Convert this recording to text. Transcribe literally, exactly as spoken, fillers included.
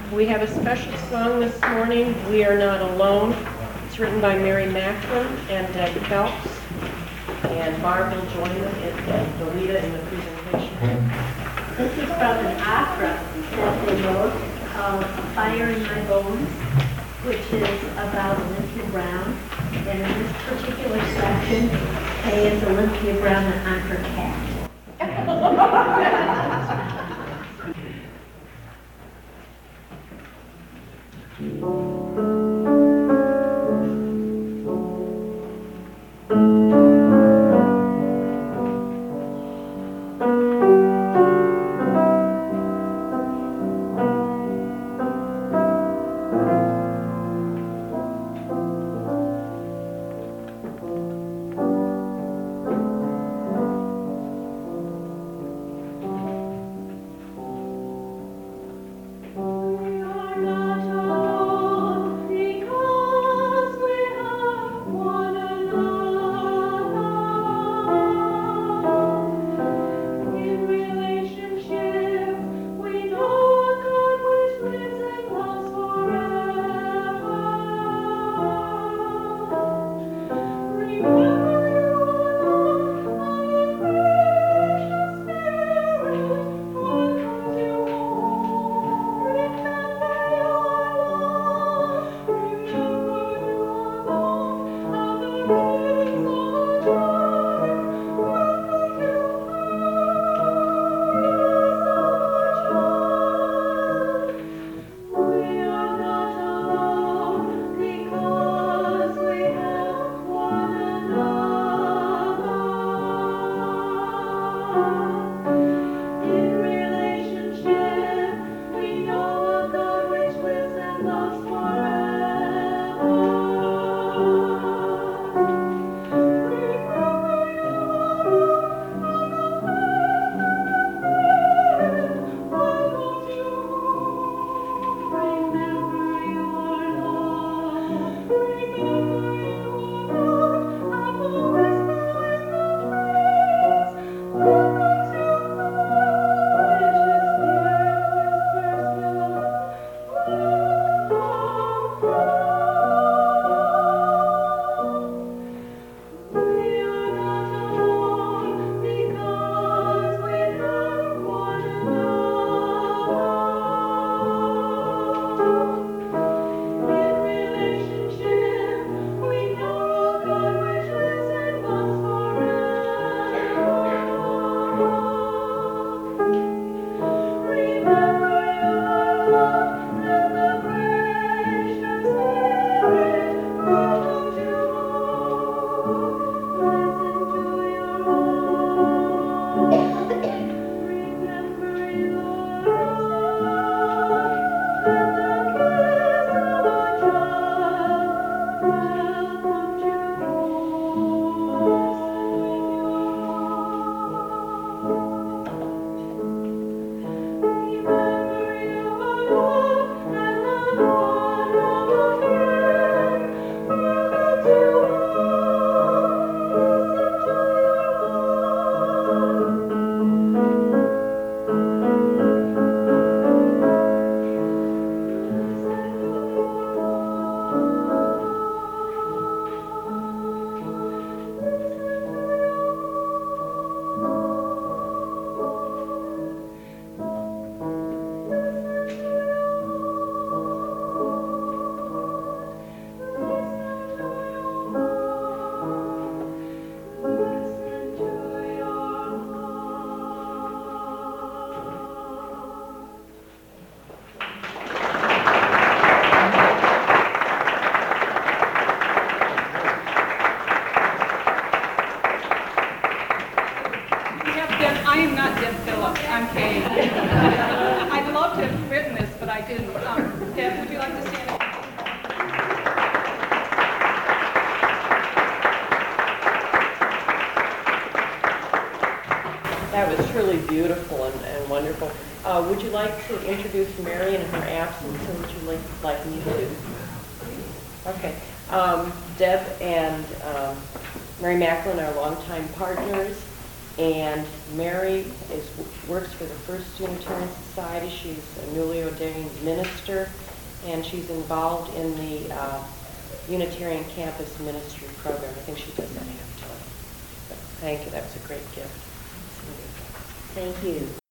We have a special song this morning, We Are Not Alone. It's written by Mary Macklin and Deb Phelps. And Barb will join them in, and Dolita in the presentation. This is from an opera that they wrote called Fire in My Bones, which is about Olympia Brown. And in this particular section, Kay is Olympia Brown and I'm her cat. I am not Deb Phillips. I'm Kay. I'd love to have written this, but I didn't. Um, Deb, would you like to stand up? That was truly beautiful and, and wonderful. Uh, would you like to introduce Mary in her absence, or would you like, like me to? Okay. Um, Deb and um, Mary Macklin are longtime partners, And Mary is, works for the First Unitarian Society. She's a newly ordained minister, and she's involved in the uh, Unitarian Campus Ministry Program. I think she does that half-time. But thank you, that was a great gift. Thank you.